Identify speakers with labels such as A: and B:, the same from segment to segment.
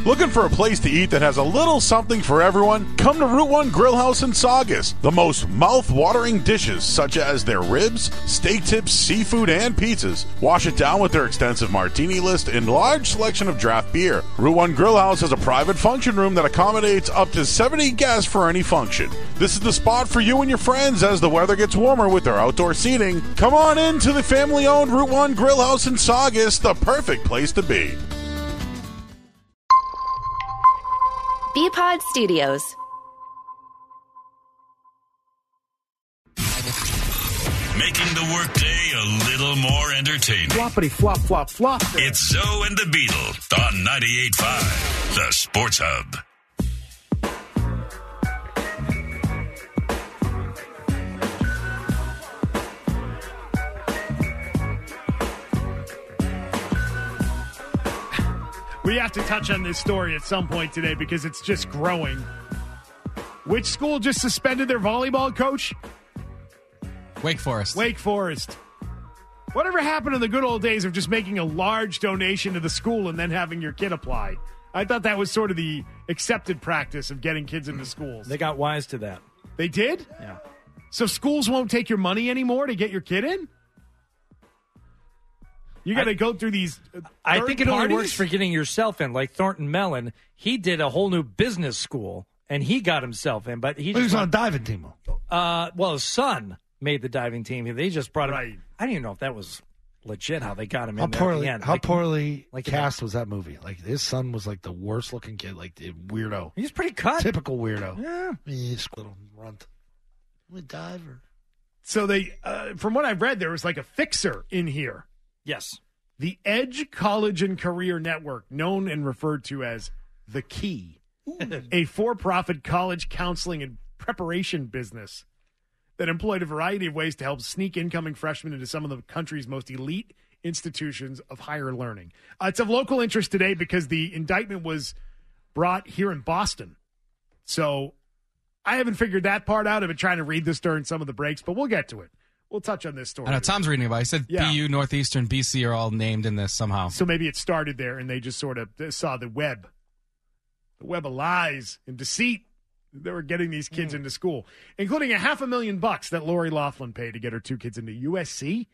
A: Looking for a place to eat that has a little something for everyone? Come to Route 1 Grill House in Saugus. The most mouth-watering dishes, such as their ribs, steak tips, seafood, and pizzas. Wash it down with their extensive martini list and large selection of draft beer. Route 1 Grill House has a private function room that accommodates up to 70 guests for any function. This is the spot for you and your friends as the weather gets warmer with their outdoor seating. Come on in to the family-owned Route 1 Grill House in Saugus, the perfect place to be.
B: Bpod Studios.
C: Making the workday a little more entertaining.
D: Floppity flop flop flop.
C: It's Zoe and the Beetle on 98.5, the Sports Hub.
D: We have to touch on this story at some point today because it's just growing. Which school just suspended their volleyball coach?
E: Wake Forest.
D: Wake Forest. Whatever happened in the good old days of just making a large donation to the school and then having your kid apply? I thought that was sort of the accepted practice of getting kids into schools.
F: They got wise to that.
D: They did?
F: Yeah.
D: So schools won't take your money anymore to get your kid in? You got to go through these
F: I think it only
D: parties?
F: works for getting yourself in. Like Thornton Mellon, he did a whole new business school, and he got himself in. But he
G: was on a diving team.
F: Well, his son made the diving team. They just brought him.
D: Right.
F: I didn't even know if that was legit how they got him
G: How
F: in there at the
G: poorly,
F: end.
G: how
F: Like,
G: poorly
F: like
G: cast was that movie? Like his son was like the worst looking kid, like the weirdo,
F: He's pretty cut.
G: typical weirdo.
F: Yeah.
G: He's a little runt. I'm a diver.
D: So they, from what I've read, there was like a fixer in here.
F: Yes.
D: The Edge College and Career Network, known and referred to as The Key, a for-profit college counseling and preparation business that employed a variety of ways to help sneak incoming freshmen into some of the country's most elite institutions of higher learning. It's of local interest today because the indictment was brought here in Boston. So I haven't figured that part out. I've been trying to read this during some of the breaks, but we'll get to it. We'll touch on this story.
E: I know Tom's reading about it. He said
D: Yeah.
E: BU, Northeastern, BC are all named in this somehow.
D: So maybe it started there, and they just sort of saw the web of lies and deceit. They were getting these kids into school, including $500,000 that Lori Loughlin paid to get her two kids into USC.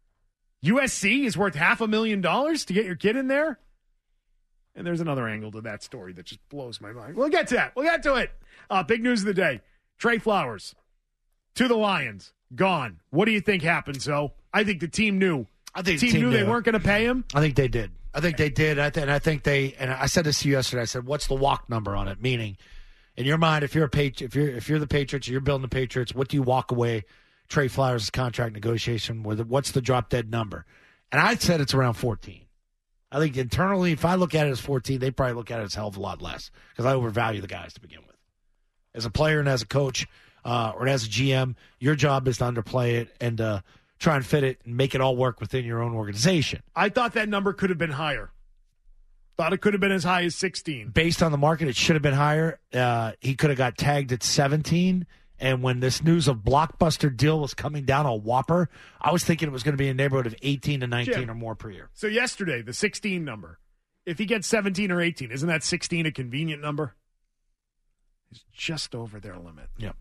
D: USC is worth $500,000 to get your kid in there. And there's another angle to that story that just blows my mind. We'll get to that. We'll get to it. Big news of the day. Trey Flowers to the Lions. Gone. What do you think happened, Zoe? I think the team knew.
G: I think
D: the team knew they weren't going to pay him.
G: I think they did. And I think they. And I said this to you yesterday. I said, "What's the walk number on it?" Meaning, in your mind, if you're the Patriots, you're building the Patriots. What do you walk away Trey Flowers' contract negotiation with? What's the drop dead number? And I said it's around 14. I think internally, if I look at it as 14, they probably look at it as a hell of a lot less because I overvalue the guys to begin with. As a player and as a coach. Or as a GM, your job is to underplay it and try and fit it and make it all work within your own organization.
D: I thought that number could have been higher. Thought it could have been as high as 16.
G: Based on the market, it should have been higher. He could have got tagged at 17. And when this news of blockbuster deal was coming down a whopper, I was thinking it was going to be in the neighborhood of 18 to 19
D: Jim,
G: or more per year.
D: So yesterday, the 16 number, if he gets 17 or 18, isn't that 16 a convenient number? It's just over their limit.
G: Yep.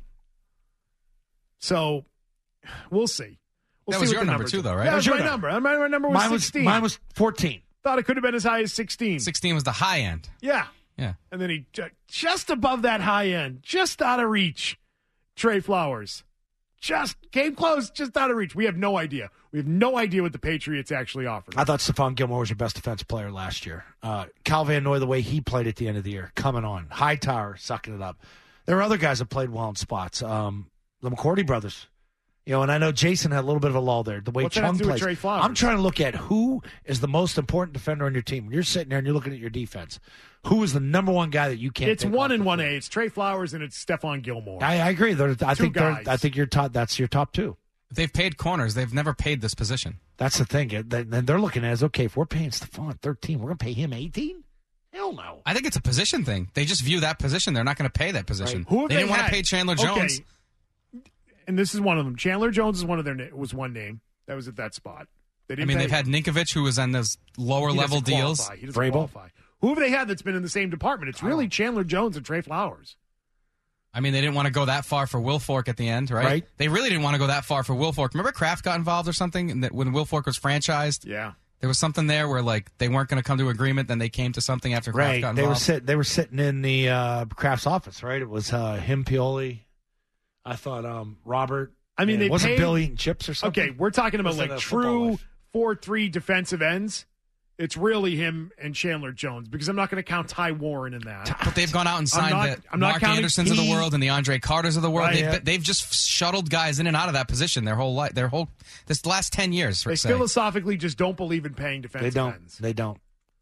D: So, we'll see.
E: That was your number too, though, right?
D: That
E: That
D: was
E: was
D: my
E: your
D: number. My number was 16.
G: Mine was 14.
D: Thought it could have been as high as 16.
E: 16 was the high end.
D: Yeah.
E: Yeah.
D: And then he just above that high end, just out of reach, Trey Flowers. Just came close, just out of reach. We have no idea. We have no idea what the Patriots actually offered.
G: I thought Stephon Gilmore was your best defensive player last year. Cal Van Noy, the way he played at the end of the year, coming on. Hightower, sucking it up. There were other guys that played well in spots. The McCourty brothers. And I know Jason had a little bit of a lull there. The way
D: What's that have
G: Chung
D: to do with
G: plays.
D: Trey Flowers?
G: I'm trying to look at who is the most important defender on your team. When you're sitting there and you're looking at your defense, who is the number one guy that you can't
D: It's
G: take
D: 1
G: off
D: and
G: the
D: 1A.
G: field?
D: It's Trey Flowers and it's Stephon Gilmore.
G: I agree. I think you're top. That's your top two.
E: They've paid corners. They've never paid this position.
G: That's the thing. Then they're looking at it as, okay, if we're paying Stephon 13, we're going to pay him 18? Hell no.
E: I think it's a position thing. They just view that position. They're not going to pay that position.
D: Right. Who have
E: they didn't want
D: had?
E: to pay Chandler
D: Okay.
E: Jones.
D: And this is one of them. Chandler Jones is was one name that was at that spot. They've
E: had Ninkovich, who was on those lower level deals.
D: He doesn't qualify. Who have they had that's been in the same department? It's really Chandler Jones and Trey Flowers.
E: I mean, they didn't want to go that far for Wilfork at the end, right?
G: Right.
E: They really didn't want to go that far for Wilfork. Remember Kraft got involved or something when Wilfork was franchised?
D: Yeah.
E: There was something there where, like, they weren't going to come to agreement, then they came to something after Kraft got involved.
G: They were sitting in the Kraft's office, right? It was him, Pioli. I thought Robert.
D: I mean, they
G: wasn't
D: paid,
G: Bill eating chips or something?
D: Okay, we're talking about
G: Was it
D: like
G: a football
D: true
G: life?
D: 4-3 defensive ends. It's really him and Chandler Jones because I'm not going to count Ty Warren in that.
E: But they've gone out and signed
D: I'm not
E: Mark
D: counting
E: Andersons of the world and the Andre Carters of the world.
D: Right,
E: They've just shuttled guys in and out of that position their whole life, this last 10 years.
D: They philosophically just don't believe in paying defensive ends.
G: They don't.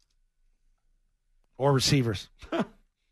G: Or receivers.
E: I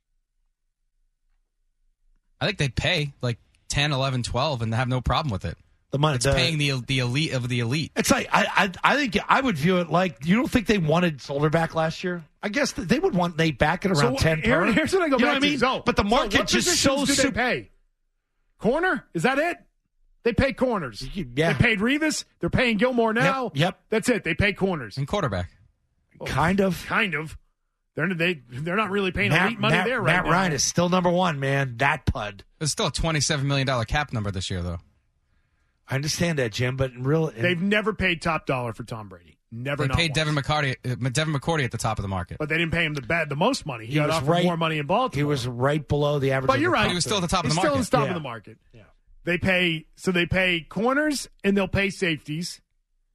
E: think they'd pay like 10, 11, 12 and have no problem with it.
G: The money,
E: it's paying the elite of the elite.
G: It's like I think I would view it like, you don't think they wanted Solder back last year? I guess they would want Nate back at around 10 per.
D: Here's what I go back to.
G: So, but the market
D: what
G: just so
D: positions do they pay? Corner? Is that it? They pay corners.
G: Yeah.
D: They paid Revis. They're paying Gilmore now.
G: Yep.
D: That's it. They pay corners.
E: And quarterback.
G: Kind of.
D: They're not really paying elite money there right now.
G: Matt Ryan is still number one, man. That pud.
E: It's still a $27 million cap number this year, though.
G: I understand that, Jim, but
D: they've never paid top dollar for Tom Brady. Never.
E: They paid Devin McCourty at the top of the market,
D: but they didn't pay him the most money. He got offered more money in Baltimore.
G: He was right below the average.
D: But you're right.
E: He was still at the top of the
D: market.
E: market.
D: Still at the top of the market. Yeah. They pay corners and they'll pay safeties.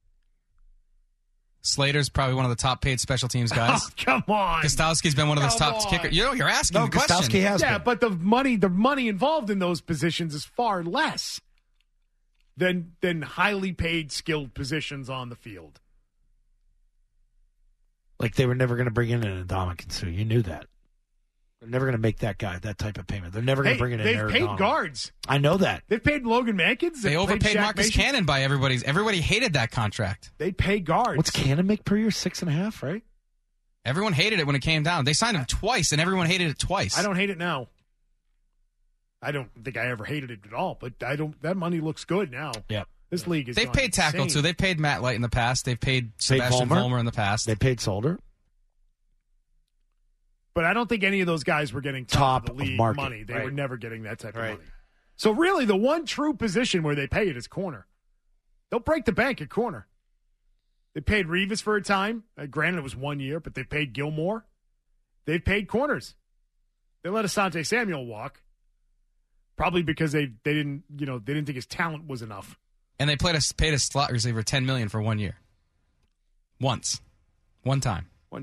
E: Slater's probably one of the top paid special teams guys.
D: Oh, come on.
E: Gostowski's been one of those top kickers. You're asking the question.
G: Gostowski has been.
D: But the money involved in those positions is far less than highly paid, skilled positions on the field.
G: Like they were never going to bring in an Ndamukong Suh. You knew that. They're never going to make that guy that type of payment. They're never going to bring in.
D: They've paid guards.
G: I know that.
D: They've paid Logan Mankins.
E: They overpaid Marcus Cannon by everybody. Everybody hated that contract.
D: They pay guards.
G: What's Cannon make per year? 6.5, right?
E: Everyone hated it when it came down. They signed him twice, and everyone hated it twice.
D: I don't hate it now. I don't think I ever hated it at all, but that money looks good now.
G: Yeah.
D: This league is.
E: They've paid tackle too. They've paid Matt Light in the past. They've paid Sebastian Vollmer in the past.
G: They paid Solder.
D: But I don't think any of those guys were getting top of the league
G: market.
D: money. They were never getting that type of money. So really, the one true position where they pay it is corner. They'll break the bank at corner. They paid Revis for a time. Granted, it was 1 year, but they paid Gilmore. They've paid corners. They let Asante Samuel walk, probably because they didn't think his talent was enough.
E: And they paid a slot receiver $10 million for 1 year. One time.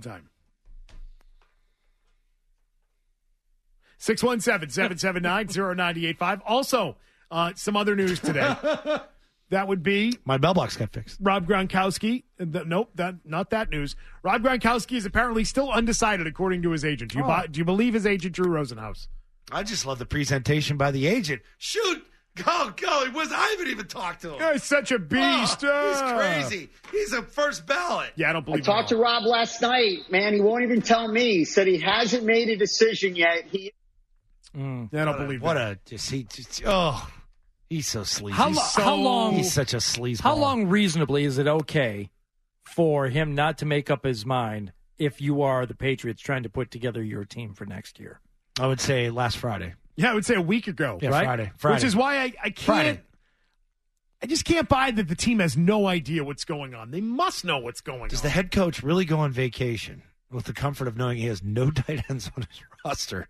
D: 617-779-0985. Also, some other news today. That would be
G: my mailbox got fixed. Rob
D: Gronkowski. Nope, not that news. Rob Gronkowski is apparently still undecided, according to his agent. Do you believe his agent, Drew Rosenhaus?
G: I just love the presentation by the agent. Shoot, go! I haven't even talked to him.
D: He's such a beast.
G: He's crazy. He's a first ballot.
D: Yeah, I don't believe.
B: I talked to Rob last night. Man, he won't even tell me. He said he hasn't made a decision yet.
D: I don't believe that.
G: He's so sleazy.
F: How long?
G: He's such a sleazeball.
F: How long reasonably is it okay for him not to make up his mind if you are the Patriots trying to put together your team for next year?
G: I would say last Friday.
D: Yeah, I would say a week ago.
G: Yeah,
D: right?
G: Friday.
D: Which is why I can't.
G: Friday.
D: I just can't buy that the team has no idea what's going on. They must know what's going on.
G: Does the head coach really go on vacation with the comfort of knowing he has no tight ends on his roster?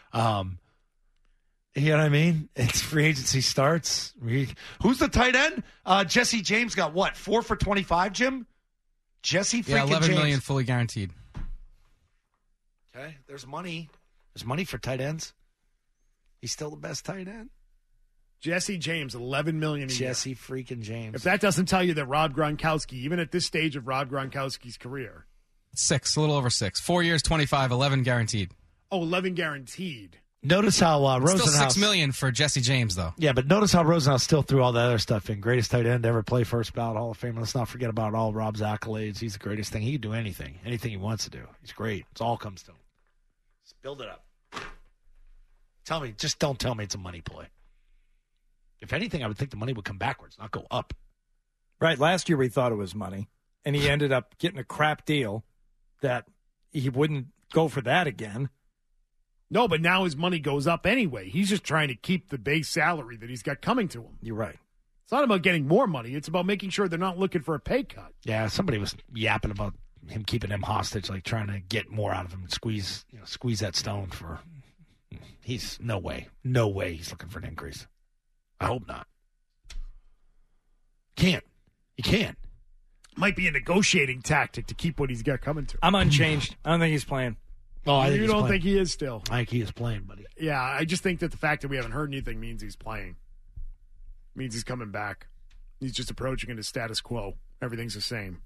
G: You know what I mean? It's free agency starts. Who's the tight end? Jesse James got what? 4 for 25, Jim? Jesse freaking
E: $11
G: James.
E: million fully guaranteed.
G: Okay, there's money. There's money for tight ends. He's still the best tight end.
D: Jesse James, $11 million a year.
G: Jesse freaking James.
D: If that doesn't tell you that Rob Gronkowski, even at this stage of Rob Gronkowski's career.
E: 6, a little over 6. 4 years, 25, 11 guaranteed.
D: Oh, 11 guaranteed.
G: Notice how Rosenhaus...
E: Still $6 million for Jesse James, though.
G: Yeah, but notice how Rosenhaus still threw all that other stuff in. Greatest tight end to ever play, first ballot Hall of Fame. Let's not forget about all Rob's accolades. He's the greatest thing. He can do anything he wants to do. He's great. It all comes to him. Just build it up. Just don't tell me it's a money play. If anything, I would think the money would come backwards, not go up.
F: Right. Last year we thought it was money, and he ended up getting a crap deal that he wouldn't go for that again.
D: No, but now his money goes up anyway. He's just trying to keep the base salary that he's got coming to him.
F: You're right.
D: It's not about getting more money. It's about making sure they're not looking for a pay cut.
G: Yeah, somebody was yapping about him keeping him hostage, like trying to get more out of him, squeeze that stone for. He's no way he's looking for an increase. I hope not. He can't.
D: Might be a negotiating tactic to keep what he's got coming to him.
F: I'm unchanged. I don't think he's playing.
G: Oh, I think
D: you
G: he's
D: don't
G: playing.
D: think he is still?
G: I think he is playing, buddy.
D: Yeah, I just think that the fact that we haven't heard anything means he's playing. Means he's coming back. He's just approaching it as status quo. Everything's the same.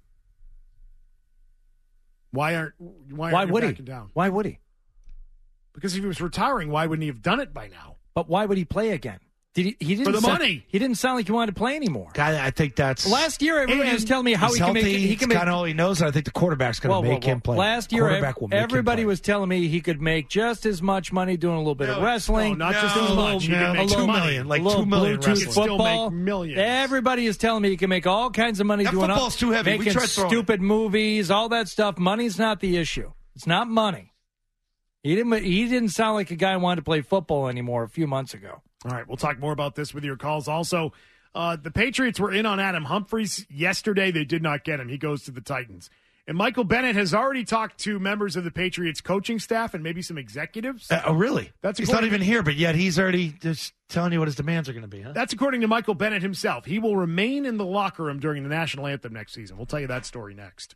D: Why aren't you
F: would
D: backing
F: he?
D: down?
F: Why would he?
D: Because if he was retiring, why wouldn't he have done it by now?
F: But why would he play again? He didn't
D: For the money.
F: He didn't sound like he wanted to play anymore.
G: I think that's
F: Last year, everybody was telling me how
G: he's
F: he can
G: healthy,
F: make. He can make.
G: kind of all he knows. And I think the quarterback's going to make him play.
F: Last year,
G: Quarterback will make him
F: everybody
G: play.
F: was telling me he could make just as much money doing a little bit of wrestling.
D: No, not just as much. He can make
G: $2
D: money.
G: million, like
F: a little
G: $2 million
F: Bluetooth
G: wrestling.
D: Still
F: football.
D: make millions.
F: Everybody is telling me he can make all kinds of money
G: That
F: doing
G: football's too heavy. We
F: making
G: tried throwing
F: stupid movies, all that stuff. Money's not the issue. It's not money. He didn't sound like a guy who wanted to play football anymore a few months ago.
D: All right, we'll talk more about this with your calls. Also, the Patriots were in on Adam Humphries yesterday. They did not get him. He goes to the Titans. And Michael Bennett has already talked to members of the Patriots coaching staff and maybe some executives.
G: Oh, really? He's not even here, but yet he's already just telling you what his demands are going to be, huh?
D: That's according to Michael Bennett himself. He will remain in the locker room during the national anthem next season. We'll tell you that story next.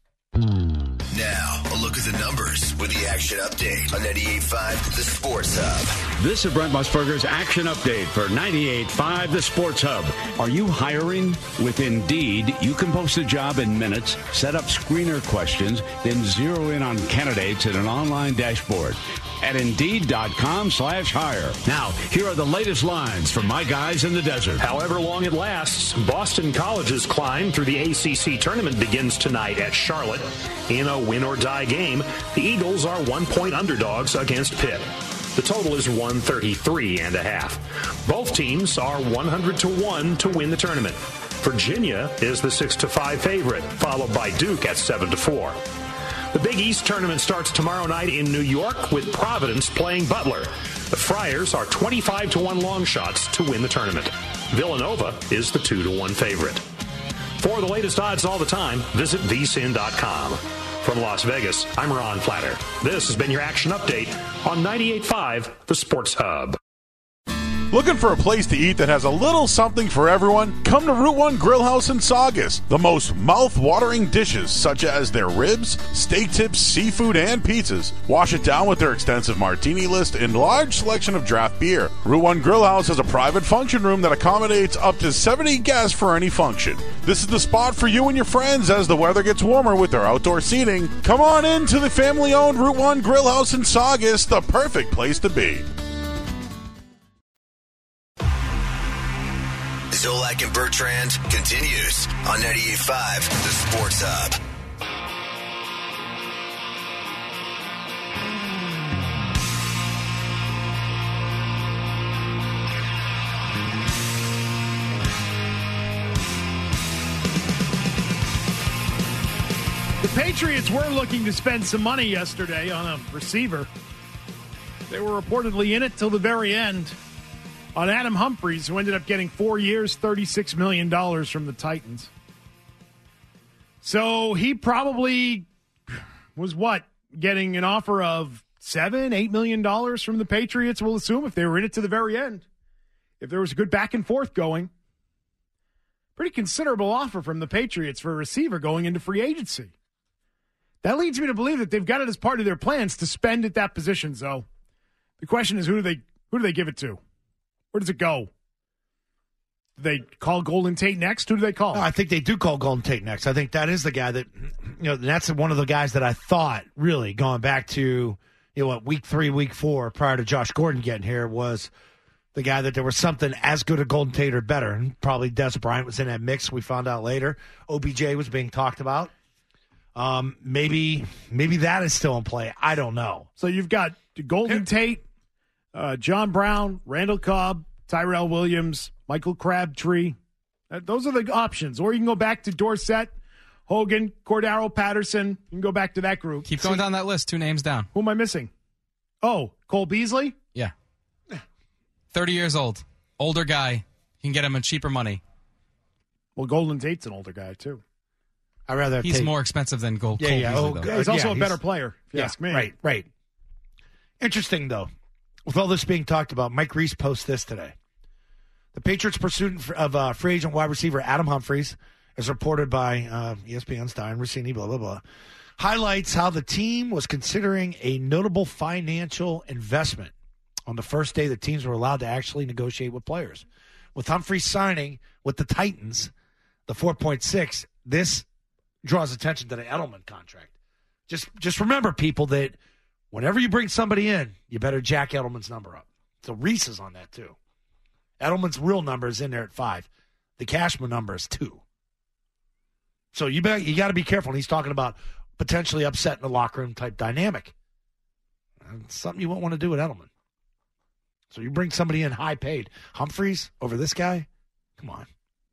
H: Now, a look at the numbers with the action update on 98.5 The Sports Hub.
I: This is Brent Musburger's Action Update for 98.5 The Sports Hub. Are you hiring? With Indeed, you can post a job in minutes, set up screener questions, then zero in on candidates in an online dashboard at Indeed.com/hire. Now, here are the latest lines from my guys in the desert.
J: However long it lasts, Boston College's climb through the ACC tournament begins tonight at Charlotte. In a win-or-die game, the Eagles are 1-point underdogs against Pitt. The total is 133.5. Both teams are 100-1 to win the tournament. Virginia is the 6-5 favorite, followed by Duke at 7-4. The Big East tournament starts tomorrow night in New York with Providence playing Butler. The Friars are 25-1 long shots to win the tournament. Villanova is the 2-1 favorite. For the latest odds all the time, visit vsin.com. From Las Vegas, I'm Ron Flatter. This has been your Action Update on 98.5 The Sports Hub.
A: Looking for a place to eat that has a little something for everyone? Come to Route 1 Grill House in Saugus. The most mouth-watering dishes, such as their ribs, steak tips, seafood, and pizzas. Wash it down with their extensive martini list and large selection of draft beer. Route 1 Grill House has a private function room that accommodates up to 70 guests for any function. This is the spot for you and your friends as the weather gets warmer with their outdoor seating. Come on in to the family-owned Route 1 Grill House in Saugus, the perfect place to be.
H: Zolak and Bertrand continues on 98.5 The Sports Hub.
D: The Patriots were looking to spend some money yesterday on a receiver. They were reportedly in it till the very end on Adam Humphries, who ended up getting 4 years, $36 million from the Titans. So he probably was getting an offer of $7-8 million from the Patriots, we'll assume, if they were in it to the very end. If there was a good back and forth going. Pretty considerable offer from the Patriots for a receiver going into free agency. That leads me to believe that they've got it as part of their plans to spend at that position. So the question is, who do they give it to? Where does it go? Do they call Golden Tate next? Who do they call?
G: No, I think they do call Golden Tate next. I think that is the guy that, that's one of the guys that I thought, really, going back to, week 3, week 4, prior to Josh Gordon getting here, was the guy that there was something as good as Golden Tate or better. And probably Des Bryant was in that mix, we found out later. OBJ was being talked about. Maybe that is still in play. I don't know.
D: So you've got Golden Tate, John Brown, Randall Cobb, Tyrell Williams, Michael Crabtree. Those are the options. Or you can go back to Dorsett, Hogan, Cordaro Patterson. You can go back to that group.
E: Keep going down that list. 2 names down.
D: Who am I missing? Oh, Cole Beasley?
E: Yeah. 30 years old. Older guy. You can get him a cheaper money.
D: Well, Golden Tate's an older guy, too.
G: I'd rather
E: He's more expensive than Cole Beasley, though.
D: Yeah, he's also a better player, if you ask me.
G: Right. Interesting, though. With all this being talked about, Mike Reese posts this today. The Patriots' pursuit of free agent wide receiver Adam Humphries, as reported by ESPN's Diane Rossini, blah, blah, blah, highlights how the team was considering a notable financial investment on the first day the teams were allowed to actually negotiate with players. With Humphries signing with the Titans, the 4.6, this draws attention to the Edelman contract. Just remember, people, that whenever you bring somebody in, you better jack Edelman's number up. So Reese is on that, too. Edelman's real number is in there at 5. The Cashman number is 2. So you got to be careful. And he's talking about potentially upsetting the locker room type dynamic. It's something you won't want to do with Edelman. So you bring somebody in high paid. Humphries over this guy? Come on.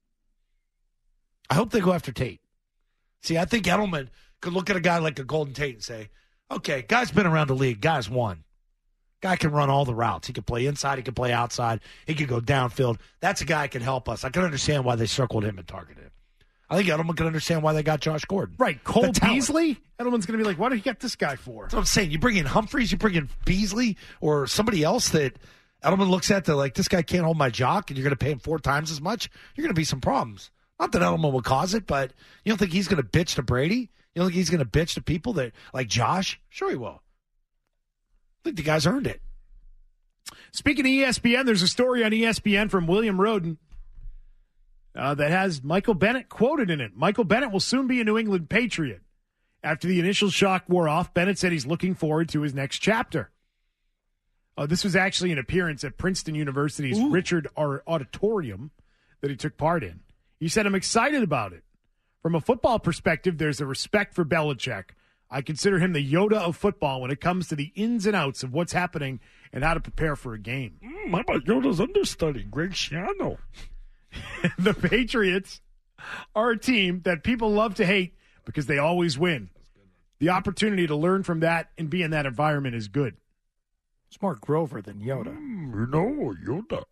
G: I hope they go after Tate. See, I think Edelman could look at a guy like a Golden Tate and say, okay, guy's been around the league. Guy's won. Guy can run all the routes. He can play inside. He can play outside. He can go downfield. That's a guy that can help us. I can understand why they circled him and targeted him. I think Edelman can understand why they got Josh Gordon.
D: Right. Cole Beasley? Edelman's going to be like, what did he get this guy for?
G: That's what I'm saying. You bring in Humphries, you bring in Beasley, or somebody else that Edelman looks at that like, this guy can't hold my jock, and you're going to pay him 4 times as much, you're going to be some problems. Not that Edelman will cause it, but you don't think he's going to bitch to Brady? You don't think he's going to bitch to people that like Josh? Sure he will. I think the guy's earned it.
D: Speaking of ESPN, there's a story on ESPN from William Roden that has Michael Bennett quoted in it. Michael Bennett will soon be a New England Patriot. After the initial shock wore off, Bennett said he's looking forward to his next chapter. This was actually an appearance at Princeton University's Richard R. Auditorium that he took part in. He said, I'm excited about it. From a football perspective, there's a respect for Belichick. I consider him the Yoda of football when it comes to the ins and outs of what's happening and how to prepare for a game.
G: How about Yoda's understudy, Greg Schiano?
D: The Patriots are a team that people love to hate because they always win. The opportunity to learn from that and be in that environment is good.
F: It's more Grover than Yoda.
G: Yoda.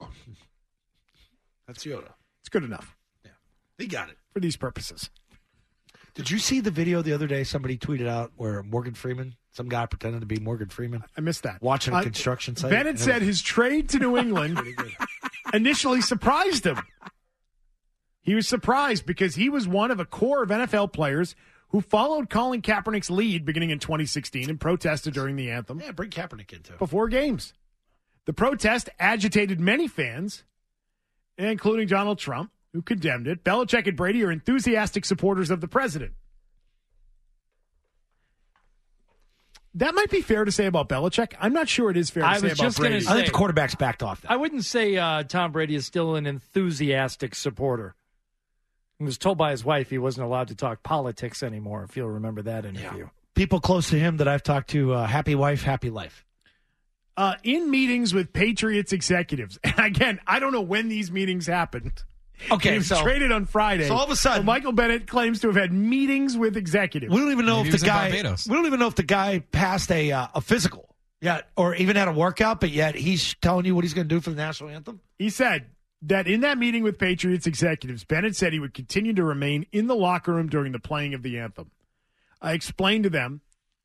G: That's Yoda.
D: It's good enough.
G: Yeah, he got it.
D: For these purposes.
G: Did you see the video the other day somebody tweeted out where Morgan Freeman, some guy pretended to be Morgan Freeman?
D: I missed that.
G: Watching a construction site.
D: Bennett said his trade to New England initially surprised him. He was surprised because he was one of a core of NFL players who followed Colin Kaepernick's lead beginning in 2016 and protested during the anthem.
G: Yeah, bring Kaepernick in, too.
D: Before games. The protest agitated many fans, including Donald Trump, who condemned it. Belichick and Brady are enthusiastic supporters of the president. That might be fair to say about Belichick. I'm not sure it is fair to say about Brady.
G: I think the quarterback's backed off that.
F: I wouldn't say Tom Brady is still an enthusiastic supporter. He was told by his wife he wasn't allowed to talk politics anymore, if you'll remember that interview.
G: Yeah. People close to him that I've talked to, happy wife, happy life.
D: In meetings with Patriots executives, and again, I don't know when these meetings happened.
G: Okay,
D: he was traded on Friday.
G: So all of a sudden,
D: Michael Bennett claims to have had meetings with executives.
G: We don't even know if the guy passed a physical yet, or even had a workout, but yet he's telling you what he's going to do for the national anthem.
D: He said that in that meeting with Patriots executives, Bennett said he would continue to remain in the locker room during the playing of the anthem. I explained to them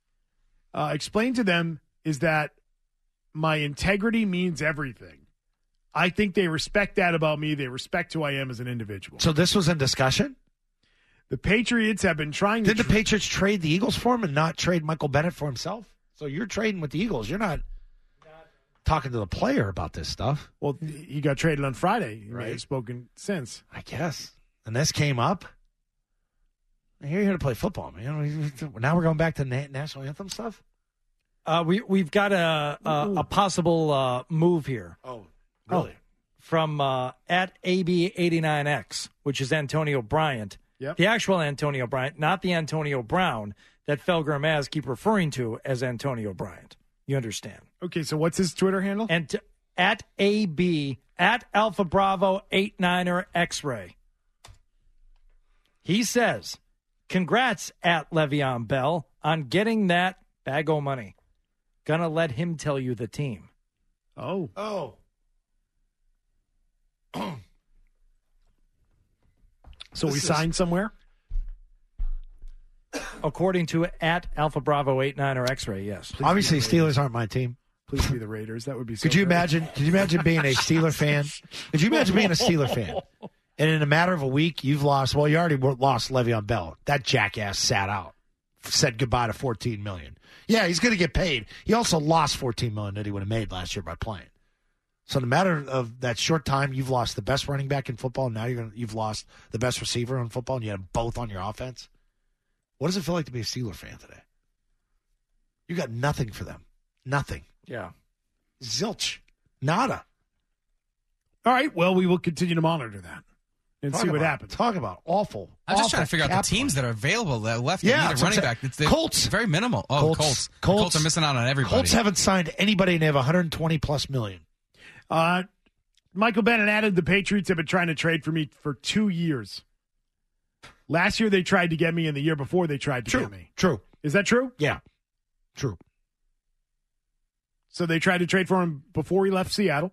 D: is that my integrity means everything. I think they respect that about me. They respect who I am as an individual.
G: So this was in discussion?
D: The Patriots have been trying to...
G: Did the Patriots trade the Eagles for him and not trade Michael Bennett for himself? So you're trading with the Eagles. You're not talking to the player about this stuff.
D: Well, he got traded on Friday. He
G: right.
D: may have spoken since.
G: I guess. And this came up. You're here to play football, man. Now we're going back to national anthem stuff?
F: We've got a possible move here.
G: Oh, really?
F: From at AB89X, which is Antonio Bryant.
D: Yep.
F: The actual Antonio Bryant, not the Antonio Brown that Felger and Maz keep referring to as Antonio Bryant. You understand?
D: Okay, so what's his Twitter handle?
F: And at AB, at Alpha Bravo 89er X-Ray. He says, Congrats at Le'Veon Bell on getting that bag o' money. Gonna let him tell you the team.
D: Oh. So we signed somewhere?
F: According to at Alpha Bravo 89 or X-Ray, yes.
G: Obviously, Steelers aren't my team.
D: Please be the Raiders. That would be so
G: Could you
D: great.
G: imagine? Could you imagine being a Steeler fan? Could you imagine being a Steeler fan? And in a matter of a week, you've lost. Well, you already lost Le'Veon Bell. That jackass sat out, said goodbye to $14 million. Yeah, he's going to get paid. He also lost $14 million that he would have made last year by playing. So in a matter of that short time, you've lost the best running back in football. Now you've lost the best receiver in football, and you have them both on your offense. What does it feel like to be a Steeler fan today? You got nothing for them. Nothing.
F: Yeah.
G: Zilch. Nada.
D: All right. Well, we will continue to monitor that and see what happens.
G: Talk about awful.
E: I'm just trying to figure out the teams that are available that left that need a running back.
G: Colts.
E: Very minimal. Oh, Colts. The Colts are missing out on everybody.
G: Colts haven't signed anybody, and they have $120+ million.
D: Michael Bennett added the Patriots have been trying to trade for me for 2 years. Last year they tried to get me, and the year before they tried to get me.
G: True.
D: Is that true?
G: Yeah. True.
D: So they tried to trade for him before he left Seattle.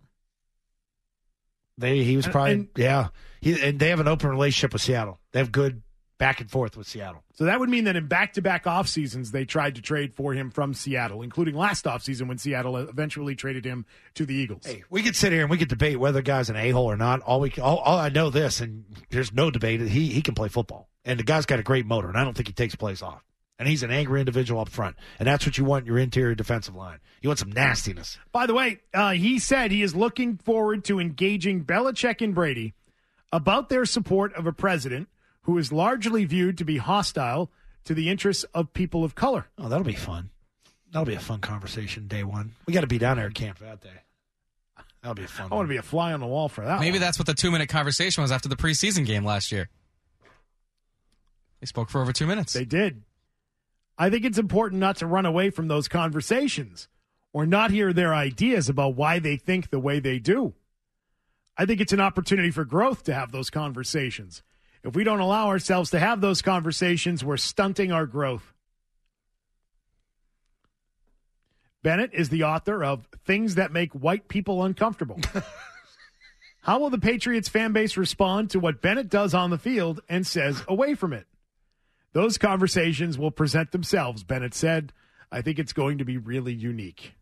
G: He was probably, and they have an open relationship with Seattle. They have good back and forth with Seattle.
D: So that would mean that in back-to-back off seasons, they tried to trade for him from Seattle, including last offseason when Seattle eventually traded him to the Eagles.
G: Hey, we could sit here and we could debate whether the guy's an a-hole or not. All I know this, and there's no debate, he can play football. And the guy's got a great motor, and I don't think he takes plays off. And he's an angry individual up front. And that's what you want in your interior defensive line. You want some nastiness.
D: By the way, he said he is looking forward to engaging Belichick and Brady about their support of a president who is largely viewed to be hostile to the interests of people of color.
G: Oh, that'll be fun. That'll be a fun conversation day one. We got to be down there at camp that day. That'll be a fun
D: I want to be a fly on the wall for that.
E: Maybe that's what the 2-minute conversation was after the preseason game last year. They spoke for over 2 minutes.
D: They did. I think it's important not to run away from those conversations or not hear their ideas about why they think the way they do. I think it's an opportunity for growth to have those conversations. If we don't allow ourselves to have those conversations, we're stunting our growth. Bennett is the author of Things That Make White People Uncomfortable. How will the Patriots fan base respond to what Bennett does on the field and says away from it? Those conversations will present themselves, Bennett said. I think it's going to be really unique.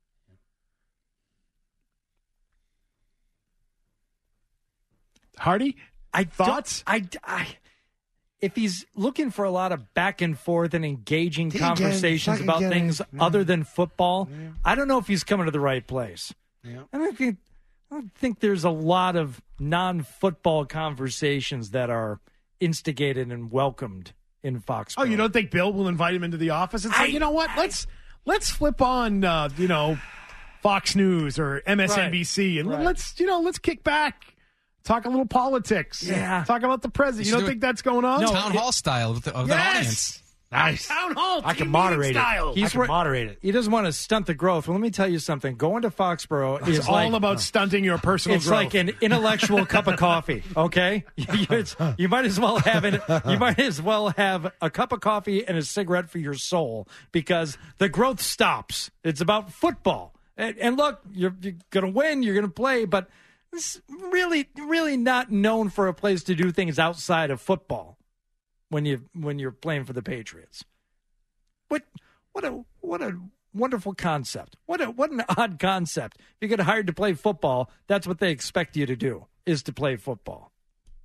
D: Hardy, thoughts?
F: If he's looking for a lot of back and forth and engaging conversations about things other than football, I don't know if he's coming to the right place.
G: Yeah.
F: I don't think there's a lot of non-football conversations that are instigated and welcomed in Foxborough.
D: Oh, you don't think Bill will invite him into the office and say, you know what, let's flip on, Fox News or MSNBC and let's kick back, talk a little politics, talk about the president. You don't think that's going on?
E: No, town hall style of the audience.
G: Nice.
D: Town hall.
G: I can moderate
D: style.
G: it. I can moderate it.
F: He doesn't want to stunt the growth. Well, let me tell you something. Going to Foxborough
D: is all about stunting your personal
F: growth. It's
D: growth.
F: like an intellectual cup of coffee. Okay, you might as well have it. You might as well have a cup of coffee and a cigarette for your soul because the growth stops. It's about football. And look, you're going to win. You're going to play, but it's really, really not known for a place to do things outside of football. When you're playing for the Patriots, what a wonderful concept! What an odd concept. If you get hired to play football, that's what they expect you to do is to play football.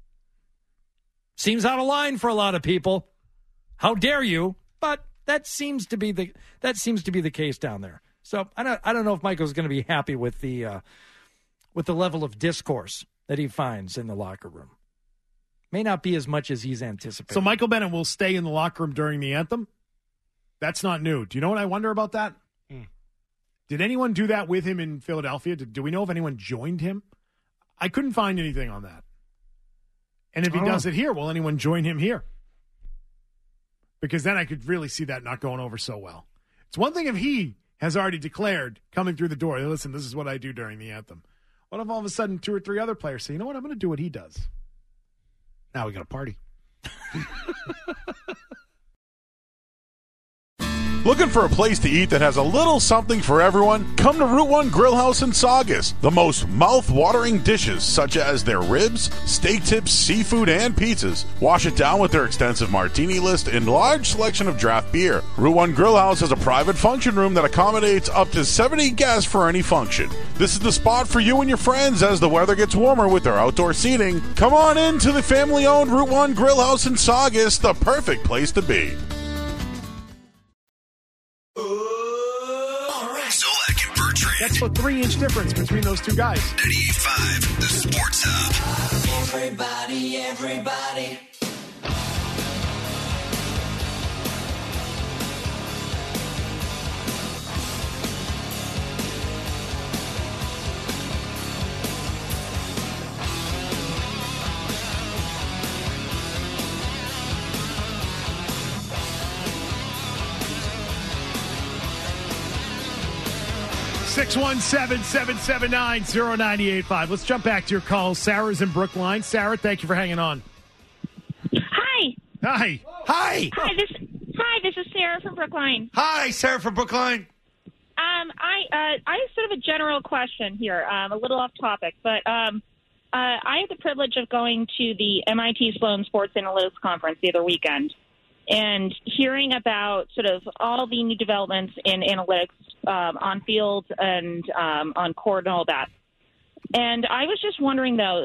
F: Seems out of line for a lot of people. How dare you? But that seems to be the case down there. So I don't know if Michael's going to be happy with the level of discourse that he finds in the locker room. May not be as much as he's anticipating.
D: So Michael Bennett will stay in the locker room during the anthem? That's not new. Do you know what I wonder about that? Did anyone do that with him in Philadelphia? Do we know if anyone joined him? I couldn't find anything on that. And if he does it here, will anyone join him here? Because then I could really see that not going over so well. It's one thing if he has already declared coming through the door, listen, this is what I do during the anthem. What if all of a sudden 2 or 3 other players say, you know what, I'm going to do what he does?
G: Now we got a party.
A: Looking for a place to eat that has a little something for everyone? Come to Route 1 Grill House in Saugus. The most mouth-watering dishes, such as their ribs, steak tips, seafood, and pizzas. Wash it down with their extensive martini list and large selection of draft beer. Route 1 Grill House has a private function room that accommodates up to 70 guests for any function. This is the spot for you and your friends as the weather gets warmer with their outdoor seating. Come on in to the family-owned Route 1 Grill House in Saugus, the perfect place to be.
H: Zolak and Bertrand.
D: That's a 3-inch difference between those two guys.
H: 98.5, the Sports Hub.
K: Everybody.
D: Six 617-779-0985. Let's jump back to your calls. Sarah's in Brookline. Sarah, thank you for hanging on.
L: Hi.
D: Hi.
G: Hi.
L: Hi, this is Sarah from Brookline.
G: Hi, Sarah from Brookline.
L: I have sort of a general question here, a little off topic, but I had the privilege of going to the MIT Sloan Sports Analytics Conference the other weekend and hearing about sort of all the new developments in analytics on field and on court and all that. And I was just wondering, though,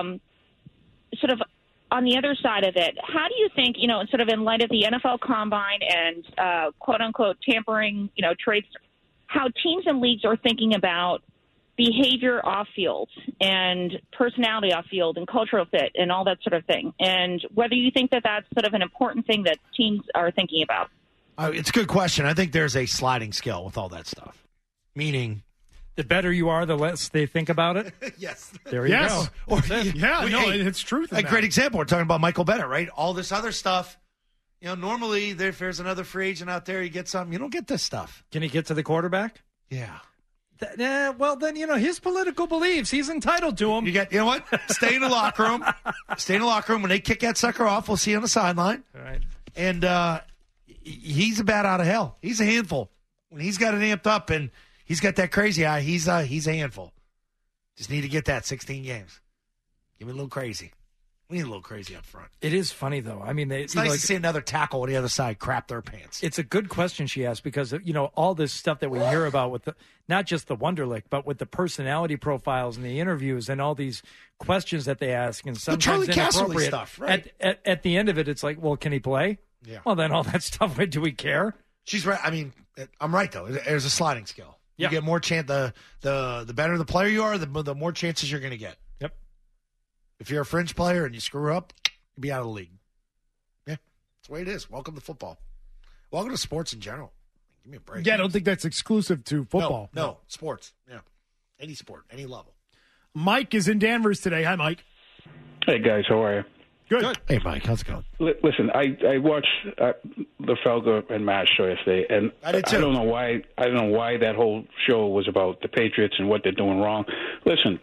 L: sort of on the other side of it, how do you think, sort of in light of the NFL Combine and quote-unquote tampering, trades, how teams and leagues are thinking about behavior off-field and personality off-field and cultural fit and all that sort of thing, and whether you think that that's sort of an important thing that teams are thinking about?
G: It's a good question. I think there's a sliding scale with all that stuff, meaning
F: the better you are, the less they think about it.
G: Yes.
F: There you go.
G: Or,
D: it's truth.
G: A great example. We're talking about Michael Bennett, right? All this other stuff. Normally if there's another free agent out there, you get something. You don't get this stuff.
F: Can he get to the quarterback?
G: Yeah.
F: Well, then, his political beliefs, he's entitled to them.
G: You know what? Stay in the locker room. Stay in the locker room. When they kick that sucker off, we'll see you on the sideline.
F: All right.
G: And he's a bat out of hell. He's a handful. When he's got it amped up and he's got that crazy eye, he's a handful. Just need to get that 16 games. Give me a little crazy. We need a little crazy up front.
F: It is funny, though. I mean,
G: it's nice to see another tackle on the other side crap their pants.
F: It's a good question she asked because, all this stuff that we hear about with not just the Wonderlic, but with the personality profiles and the interviews and all these questions that they ask and sometimes inappropriate
G: stuff, right?
F: At the end of it, it's like, well, can he play?
G: Yeah.
F: Well, then all that stuff, do we care?
G: She's right. I mean, I'm right, though. There's a sliding scale.
F: Yeah.
G: You get more chance. The better the player you are, the more chances you're going to get.
F: Yep.
G: If you're a fringe player and you screw up, you'll be out of the league. Yeah, that's the way it is. Welcome to football. Welcome to sports in general. Give me a break.
D: Yeah, I don't think that's exclusive to football.
G: No, sports. Yeah, any sport, any level.
D: Mike is in Danvers today. Hi, Mike.
M: Hey, guys. How are you?
D: Good.
G: Hey, Mike. How's it going?
M: Listen, I watched the Felger and Maz show yesterday, and
G: I did too.
M: I don't know why that whole show was about the Patriots and what they're doing wrong. Listen,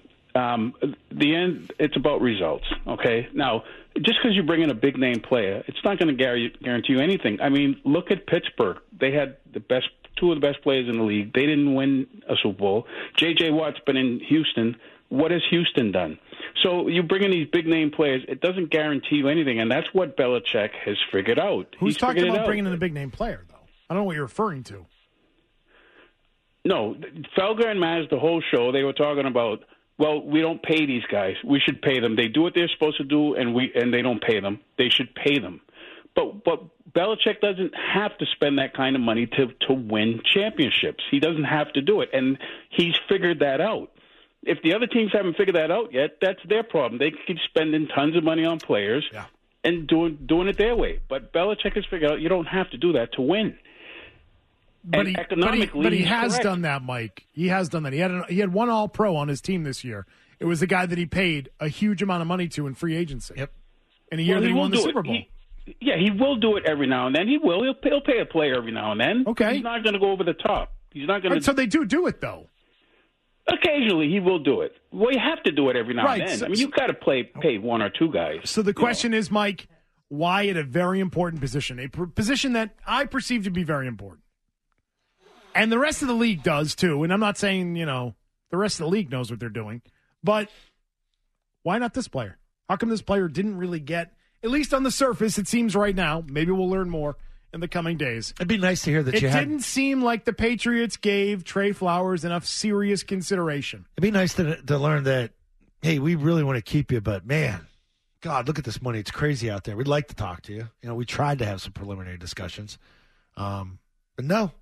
M: the end, it's about results. Okay, now just because you bring in a big name player, it's not going to guarantee you anything. I mean, look at Pittsburgh. They had two of the best players in the league. They didn't win a Super Bowl. J.J. Watt's been in Houston. What has Houston done? So you bring in these big-name players, it doesn't guarantee you anything, and that's what Belichick has figured out.
D: Who's talking about bringing in a big-name player, though? I don't know what you're referring to.
M: No, Felger and Maz, the whole show, they were talking about, well, we don't pay these guys. We should pay them. They do what they're supposed to do, and they don't pay them. They should pay them. But Belichick doesn't have to spend that kind of money to win championships. He doesn't have to do it, and he's figured that out. If the other teams haven't figured that out yet, that's their problem. They keep spending tons of money on players and doing it their way. But Belichick has figured out you don't have to do that to win.
D: But he has
M: correct.
D: done that, Mike. He has done that. He had one All-Pro on his team this year. It was the guy that he paid a huge amount of money to in free agency.
G: Yep.
D: And a year that he won the Super Bowl.
M: He will do it every now and then. He will. He'll pay a player every now and then.
D: Okay.
M: He's not going to go over the top. He's not going to.
D: So they do it, though.
M: Occasionally, he will do it. Well, you have to do it every now and then.
D: So,
M: I mean, you've got to pay one or two guys.
D: So the question is, Mike, Why at a very important position, a position that I perceive to be very important. And the rest of the league does too. And I'm not saying, the rest of the league knows what they're doing. But why not this player? How come this player didn't really get, at least on the surface, it seems right now, maybe we'll learn more in the coming days.
G: It'd be nice to hear that
D: it didn't seem like the Patriots gave Trey Flowers enough serious consideration.
G: It'd be nice to learn that, hey, we really want to keep you, but man, God, look at this money. It's crazy out there. We'd like to talk to you. We tried to have some preliminary discussions. But no.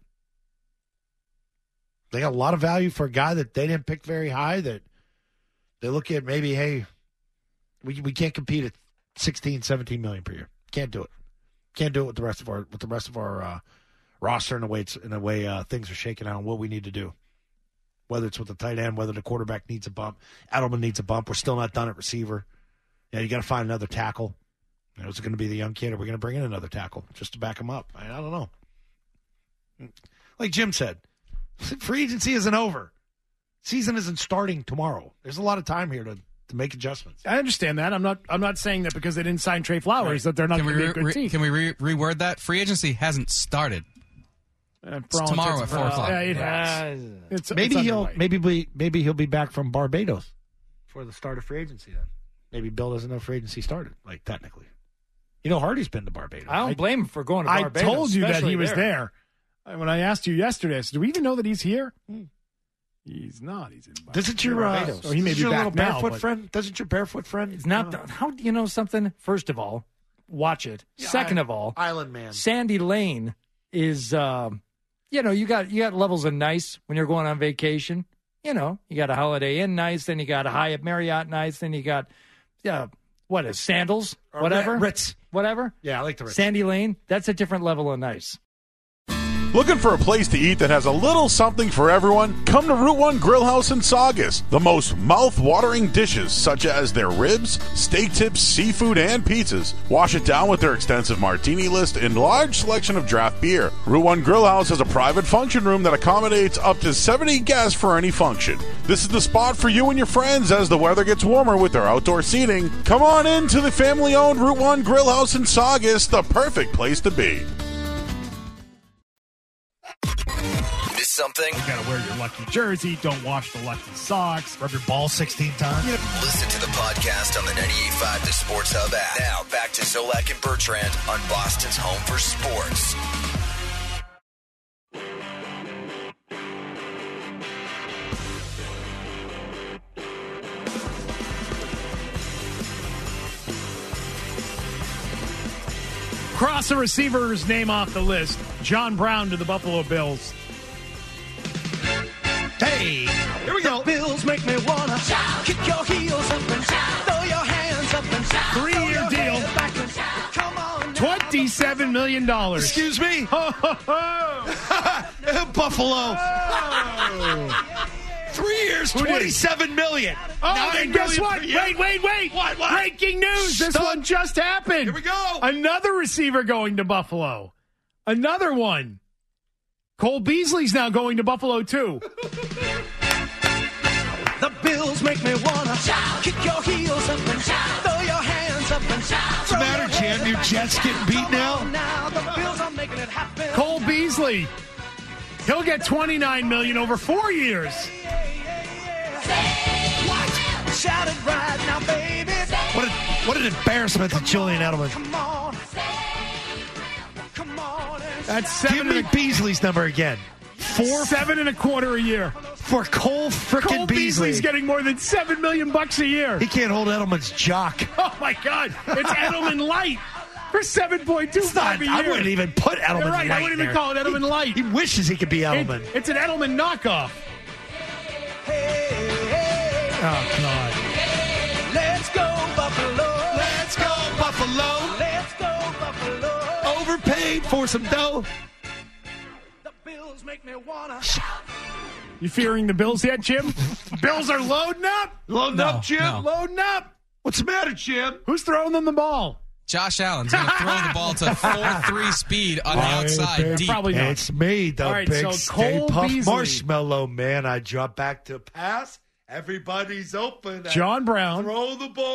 G: They got a lot of value for a guy that they didn't pick very high, that they look at maybe, hey, we can't compete at 16, 17 million per year. Can't do it. Can't do it with the rest of our roster and the way things are shaking out and what we need to do. Whether it's with the tight end, whether the quarterback needs a bump, Edelman needs a bump. We're still not done at receiver. You got to find another tackle. Is it going to be the young kid, or we're going to bring in another tackle just to back him up? I don't know. Like Jim said, free agency isn't over. Season isn't starting tomorrow. There's a lot of time here to make adjustments.
D: I understand that. I'm not saying that because they didn't sign Trey Flowers that they're not going to be a good team.
E: Can we reword that? Free agency hasn't started. It's tomorrow at 4 o'clock.
D: Yeah, it has.
G: Maybe he'll be back from Barbados for the start of free agency then. Maybe Bill doesn't know free agency started, technically. Hardy's been to Barbados.
F: I don't blame him for going to Barbados.
D: I told you that he was there. When I asked you yesterday, I said, do we even know that he's here? He's not. He's in Barbados.
G: Doesn't your
D: he may be back now,
G: barefoot friend? Doesn't your barefoot friend?
F: It's not. How do you know something? First of all, watch it. Yeah, Second of all,
G: Island Man.
F: Sandy Lane is. You got levels of nice when you're going on vacation. You got a Holiday Inn nice, then you got a Hyatt Marriott nice, then you got Sandals, whatever,
G: Ritz,
F: whatever.
G: Yeah, I like the Ritz.
F: Sandy Lane. That's a different level of nice.
A: Looking for a place to eat that has a little something for everyone? Come to Route 1 Grill House in Saugus. The most mouth-watering dishes, such as their ribs, steak tips, seafood, and pizzas. Wash it down with their extensive martini list and large selection of draft beer. Route 1 Grill House has a private function room that accommodates up to 70 guests for any function. This is the spot for you and your friends as the weather gets warmer with their outdoor seating. Come on in to the family-owned Route 1 Grill House in Saugus, the perfect place to be.
H: Miss something?
D: You gotta wear your lucky jersey. Don't wash the lucky socks.
G: Rub your ball 16 times.
H: Listen to the podcast on the 98.5 The Sports Hub app. Now back to Zolak and Bertrand on Boston's home for sports.
D: Cross a receiver's name off the list. John Brown to the Buffalo Bills.
G: Hey, here we go.
K: Bills make me wanna shout. Kick your heels up and shout. Throw your hands up and shout.
D: 3-year deal.
K: Come on.
D: $27 million.
G: Excuse me? Buffalo.
D: Oh.
G: 3 years, $27 million.
D: Oh, then guess what? Wait.
G: What?
D: Breaking news. This one just happened.
G: Here we go.
D: Another receiver going to Buffalo. Another one. Cole Beasley's now going to Buffalo, too.
K: The Bills make me wanna shout. Kick your heels up and shout. Throw your hands up and shout.
G: What's the matter, Jam? Your Jets getting beat now?
K: The Bills are making it happen.
D: Cole Beasley. He'll get $29 million over 4 years.
K: What? Shout it right now, baby.
G: What an embarrassment to Julian Edelman.
K: Come on.
D: That's
G: Give me Beasley's number again.
D: 7.25 a year
G: for Cole frickin' Beasley.
D: Beasley's getting more than $7 million a year.
G: He can't hold Edelman's jock.
D: Oh my God! It's Edelman Light for $7.25 a year.
G: I wouldn't even put Edelman
D: You're right.
G: Light.
D: I wouldn't even call it Edelman Light.
G: He wishes he could be Edelman.
D: It's an Edelman knockoff. Oh God!
K: Let's go Buffalo.
G: Let's go Buffalo.
K: Let's go Buffalo.
G: Overpaid for some dough.
K: The Bills make me wanna.
D: You fearing the Bills yet, Jim? Bills are loading up.
G: Loading up, Jim.
E: No.
D: Loading up.
G: What's the matter, Jim?
D: Who's throwing them the ball?
E: Josh Allen's going to throw the ball to 4-3 speed on the outside deep.
D: Probably not.
G: It's me, the
D: right,
G: big
D: so
G: Stay
D: Cole
G: Puft
D: Beasley.
G: Marshmallow Man. I drop back to pass. Everybody's open.
D: John Brown.
G: Throw the ball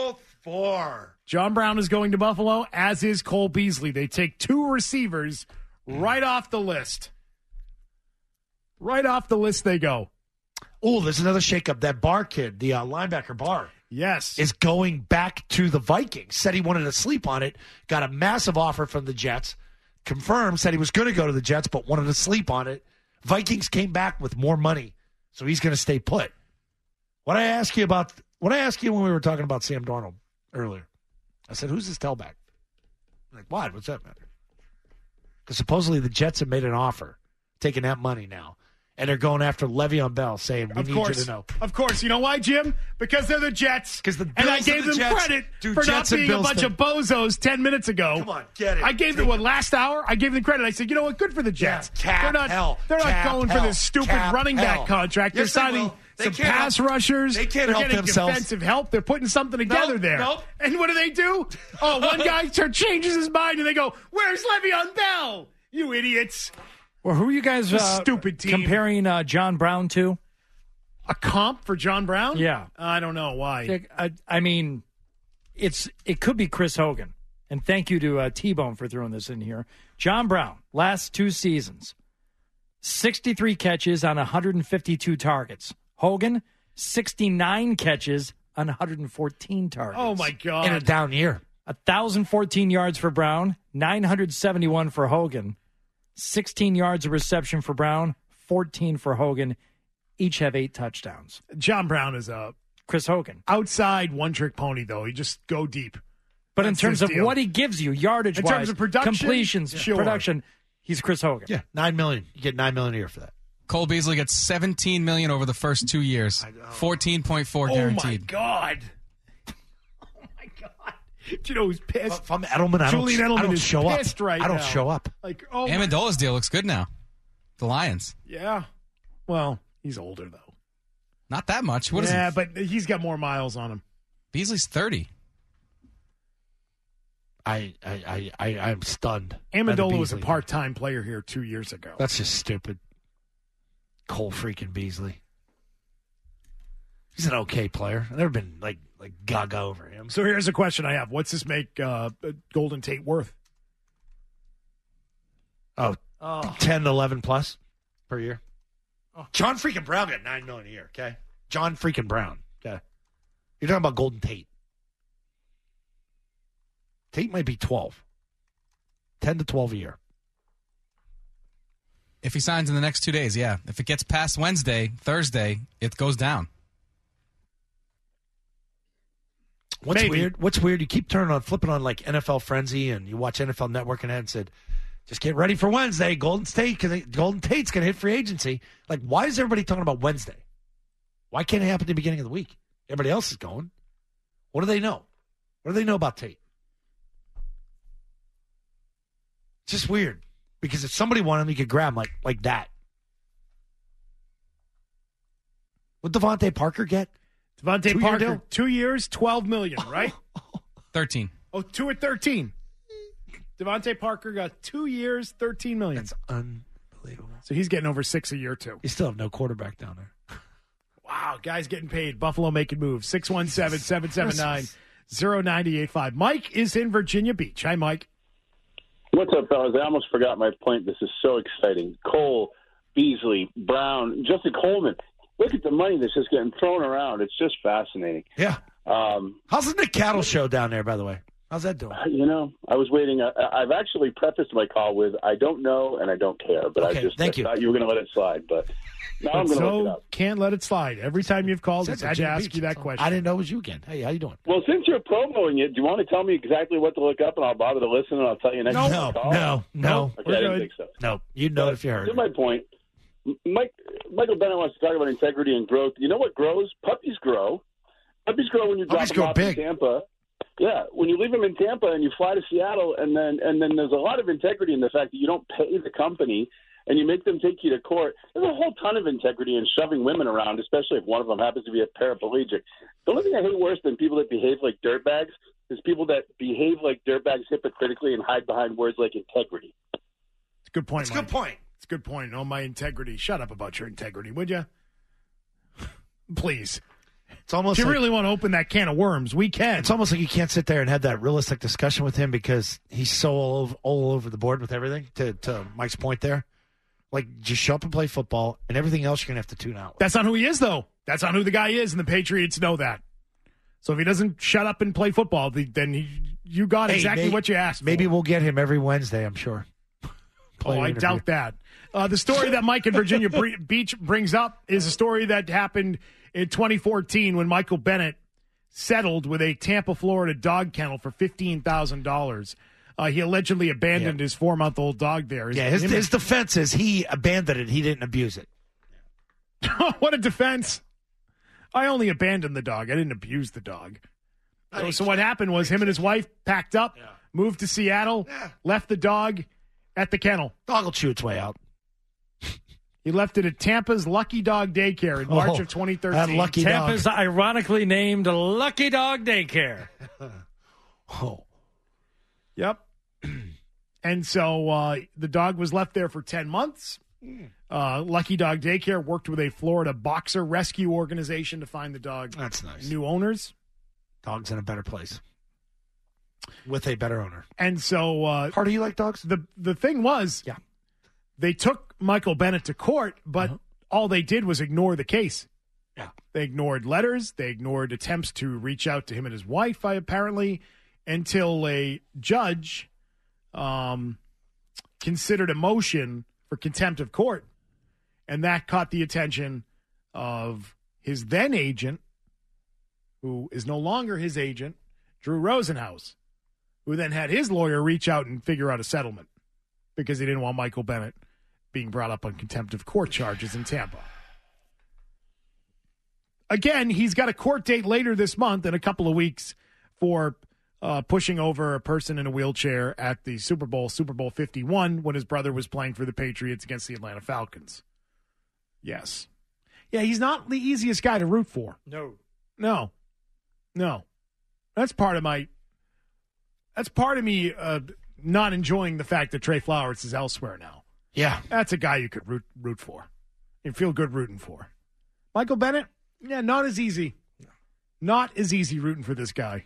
G: 4.
D: John Brown is going to Buffalo, as is Cole Beasley. They take 2 receivers right off the list. Right off the list they go.
G: Oh, there's another shakeup. That Barr kid, the linebacker Barr.
D: Yes.
G: Is going back to the Vikings. Said he wanted to sleep on it. Got a massive offer from the Jets. Confirmed, said he was going to go to the Jets, but wanted to sleep on it. Vikings came back with more money, so he's going to stay put. What I asked you when we were talking about Sam Darnold earlier, I said, who's his tailback? Like, what? What's that matter? Because supposedly the Jets have made an offer, taking that money now. And they're going after Le'Veon Bell, saying, we need you to know.
D: Of course. You know why, Jim? Because they're the Jets.
G: And
D: I gave them credit for not being a bunch of bozos 10 minutes ago.
G: Come on, get it.
D: I gave them, last hour? I gave them credit. I said, you know what? Good for the Jets.
G: Yeah,
D: they're not going for this stupid running back contract. They're signing some pass rushers.
G: They can't
D: They're
G: help
D: getting
G: themselves.
D: Defensive help. They're putting something together there.
G: Nope.
D: And what do? Oh, one guy changes his mind, and they go, where's Le'Veon Bell? You idiots.
F: Well, who are you guys
D: stupid team.
F: comparing John Brown to?
D: A comp for John Brown?
F: Yeah.
D: I don't know why.
F: I mean, it could be Chris Hogan. And thank you to T-Bone for throwing this in here. John Brown, last 2 seasons, 63 catches on 152 targets. Hogan, 69 catches on 114 targets.
D: Oh, my God.
G: In a down year.
F: 1,014 yards for Brown, 971 for Hogan. 16 yards of reception for Brown, 14 for Hogan. Each have 8 touchdowns.
D: John Brown is
F: Chris Hogan.
D: Outside one-trick pony, though. He just go deep.
F: But in terms of what he gives you, yardage-wise,
D: in terms of production,
F: completions,
D: sure.
F: production, he's Chris Hogan.
G: Yeah, $9 million. You get $9 million a year for that.
E: Cole Beasley gets $17 million over the first 2 years. 14.4 guaranteed.
D: Oh, my God. Do you know who's pissed?
G: If I'm Edelman,
D: Julian Edelman
G: I don't
D: is
G: show up.
D: pissed right
G: I don't
D: now.
G: show up.
D: Like,
E: Amendola's deal looks good now. The Lions.
D: Yeah. Well, he's older, though.
E: Not that much. What is
D: yeah,
E: he?
D: but he's got more miles on him.
E: Beasley's 30.
G: I'm stunned.
D: Amendola was a part-time player here 2 years ago.
G: That's just stupid. Cole freaking Beasley. He's an okay player. I've never been like gaga over him.
D: So here's a question I have. What's this make Golden Tate worth?
G: 10 to 11 plus per year. John freaking Brown got $9 million a year, okay? John freaking Brown, okay? You're talking about Golden Tate. Tate might be 12. 10 to 12 a year.
E: If he signs in the next 2 days, yeah. If it gets past Thursday, it goes down.
G: What's weird? You keep flipping on like NFL Frenzy, and you watch NFL Network and said, just get ready for Wednesday, Golden Tate's going to hit free agency. Like, why is everybody talking about Wednesday? Why can't it happen at the beginning of the week? Everybody else is going. What do they know? What do they know about Tate? It's just weird. Because if somebody wanted him, you could grab him like that. What did Devontae Parker get?
D: Devontae Parker, 2 years, $12 million, right?
E: 13.
D: Oh, 2 at 13. Devontae Parker got 2 years, $13 million.
G: That's unbelievable.
D: So he's getting over 6 a year, too.
G: You still have no quarterback down there.
D: Wow, guys getting paid. Buffalo making moves. 617-779-0985. Mike is in Virginia Beach. Hi, Mike.
N: What's up, fellas? I almost forgot my point. This is so exciting. Cole, Beasley, Brown, Justin Coleman. Look at the money that's just getting thrown around. It's just fascinating.
G: Yeah. How's the Nick Cattle show down there, by the way? How's that doing?
N: I was waiting. I've actually prefaced my call with, I don't know and I don't care, but
G: okay,
N: I thought you were going to let it slide. But now I'm going to look it up.
D: Can't let it slide. Every time you've called, I had to ask you that question.
G: I didn't know it was you again. Hey, how you doing?
N: Well, since you're promoting it, do you want to tell me exactly what to look up, and I'll bother to listen, and I'll tell you next time I call?
G: No.
N: Okay, I didn't think so.
G: No, you'd know it if you heard.
N: To my point, Michael Bennett wants to talk about integrity and growth. You know what grows? Puppies grow. Puppies grow when you drop them off in Tampa. Yeah, when you leave them in Tampa and you fly to Seattle, and then there's a lot of integrity in the fact that you don't pay the company and you make them take you to court. There's a whole ton of integrity in shoving women around, especially if one of them happens to be a paraplegic. The only thing I hate worse than people that behave like dirtbags is people that behave like dirtbags hypocritically and hide behind words like integrity.
D: It's a good point,
G: Mike. Good point.
D: It's a good point. Oh, my integrity. Shut up about your integrity, would you? Please.
G: It's almost
D: if you really want to open that can of worms, we can.
G: It's almost like you can't sit there and have that realistic discussion with him because he's so all over the board with everything, to Mike's point there. Like, just show up and play football, and everything else you're going to have to tune out.
D: That's not who he is, though. That's not who the guy is, and the Patriots know that. So if he doesn't shut up and play football, then you got exactly what you asked for.
G: Maybe we'll get him every Wednesday, I'm sure.
D: I doubt that. The story that Mike in Virginia Beach brings up is a story that happened in 2014 when Michael Bennett settled with a Tampa, Florida dog kennel for $15,000. He allegedly abandoned his 4-month-old dog there.
G: His defense is he abandoned it. He didn't abuse it.
D: What a defense. I only abandoned the dog. I didn't abuse the dog. So what happened was him and his wife packed up, moved to Seattle, left the dog at the kennel.
G: Dog will chew its way out.
D: He left it at Tampa's Lucky Dog Daycare in March of 2013.
F: Tampa's ironically named Lucky Dog Daycare.
D: Yep. And so the dog was left there for 10 months. Lucky Dog Daycare worked with a Florida boxer rescue organization to find the dog.
G: That's nice.
D: New owners.
G: Dog's in a better place with a better owner.
D: And so,
G: Carter, you like dogs?
D: The thing was, they took Michael Bennett to court, but all they did was ignore the case.
G: Yeah,
D: they ignored letters, they ignored attempts to reach out to him and his wife, apparently, until a judge considered a motion for contempt of court, and that caught the attention of his then agent, who is no longer his agent, Drew Rosenhaus, who then had his lawyer reach out and figure out a settlement because he didn't want Michael Bennett being brought up on contempt of court charges in Tampa. Again, he's got a court date later this month in a couple of weeks for pushing over a person in a wheelchair at the Super Bowl 51, when his brother was playing for the Patriots against the Atlanta Falcons. Yes. Yeah, he's not the easiest guy to root for.
F: No.
D: That's part of me not enjoying the fact that Trey Flowers is elsewhere now.
G: Yeah.
D: That's a guy you could root for. You feel good rooting for. Michael Bennett? Yeah, not as easy. Not as easy rooting for this guy.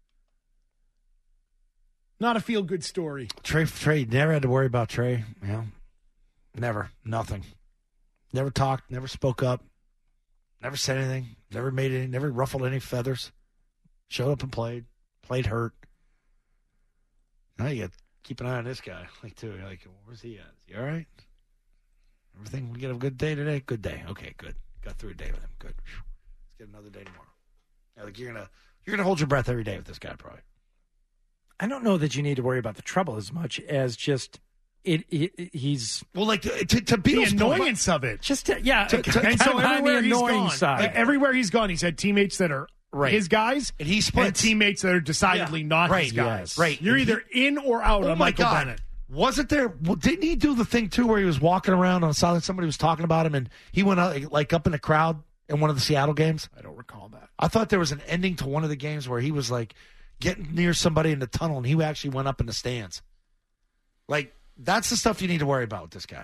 D: Not a feel-good story.
G: Trey, never had to worry about Trey. Yeah. Never. Nothing. Never talked, never spoke up, never said anything, never ruffled any feathers. Showed up and played hurt. Now you got to keep an eye on this guy, too. You're like, where's he at? Is he all right? Everything, we get a good day today? Good day. Okay, good. Got through a day with him. Good. Let's get another day tomorrow. You're gonna hold your breath every day with this guy, probably.
F: I don't know that you need to worry about the trouble as much as just he's
G: to be
D: the annoyance of it.
F: Just
D: and so everywhere he's gone, everywhere he's gone, he's had teammates that are his guys,
G: and he splits.
D: And teammates that are decidedly not his guys.
G: Yes. Right,
D: you're either in or out on Michael Bennett.
G: Wasn't there? Well, didn't he do the thing too where he was walking around on Southern? Somebody was talking about him, and he went out up in the crowd in one of the Seattle games.
D: I don't recall that.
G: I thought there was an ending to one of the games where he was getting near somebody in the tunnel, and he actually went up in the stands. That's the stuff you need to worry about with this guy.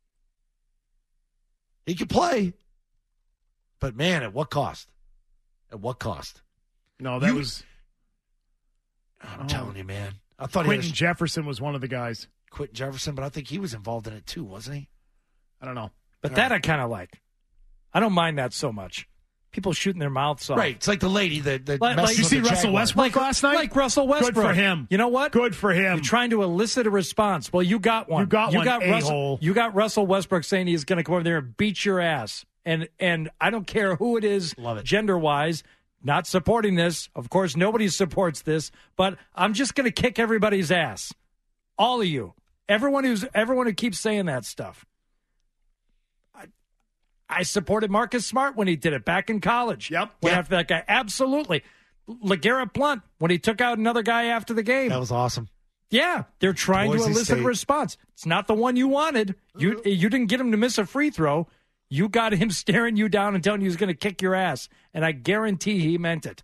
G: He could play, but man, at what cost? At what cost?
D: No, that was.
G: I'm telling you, man. I thought
D: Quentin Jefferson was one of the guys.
G: Quentin Jefferson, but I think he was involved in it too, wasn't he?
D: I don't know.
F: But that I kind of like. I don't mind that so much. People shooting their mouths off.
G: Right. It's like the lady that
D: you see Russell Westbrook last night?
F: Like Russell Westbrook.
D: Good for him.
F: You know what?
D: Good for him.
F: You're trying to elicit a response. Well, you got one. You got Russell Westbrook saying he's going to come over there and beat your ass. And I don't care who it is, gender-wise, not supporting this. Of course, nobody supports this. But I'm just going to kick everybody's ass. All of you. Everyone who keeps saying that stuff. I supported Marcus Smart when he did it back in college.
D: Yep.
F: Went after that guy. Absolutely. LeGarrette Blount when he took out another guy after the game.
G: That was awesome.
F: Yeah. They're trying to elicit a response. It's not the one you wanted. You didn't get him to miss a free throw. You got him staring you down and telling you he was going to kick your ass. And I guarantee he meant it.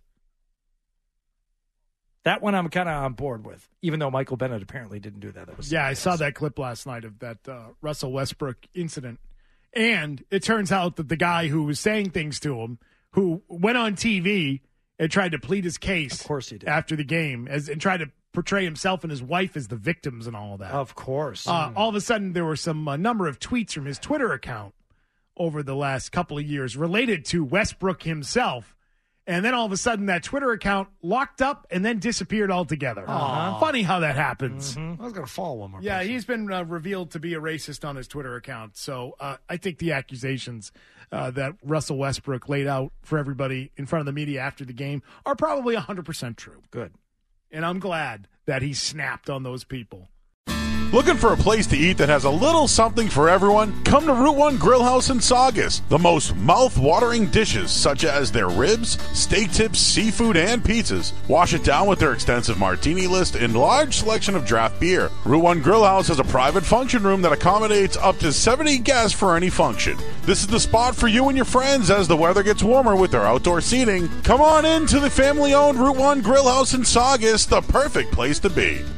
F: That one I'm kind of on board with, even though Michael Bennett apparently didn't do that.
D: I saw that clip last night of that Russell Westbrook incident. And it turns out that the guy who was saying things to him, who went on TV and tried to plead his case.
F: Of course he did.
D: After the game, and tried to portray himself and his wife as the victims and all of that.
F: Of course.
D: All of a sudden, there were some number of tweets from his Twitter account over the last couple of years related to Westbrook himself. And then all of a sudden, that Twitter account locked up and then disappeared altogether. Funny how that happens.
G: I was going to follow one more.
D: Yeah, he's been revealed to be a racist on his Twitter account. So I think the accusations that Russell Westbrook laid out for everybody in front of the media after the game are probably 100% true.
F: Good.
D: And I'm glad that he snapped on those people.
A: Looking for a place to eat that has a little something for everyone? Come to Route 1 Grill House in Saugus. The most mouth-watering dishes, such as their ribs, steak tips, seafood, and pizzas. Wash it down with their extensive martini list and large selection of draft beer. Route 1 Grill House has a private function room that accommodates up to 70 guests for any function. This is the spot for you and your friends as the weather gets warmer with their outdoor seating. Come on in to the family-owned Route 1 Grill House in Saugus, the perfect place to be.